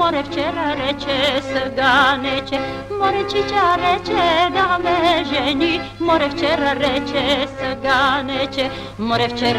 more včera reče ga neće, more čiča reče da me ženi, more včera reče ga neće, more včera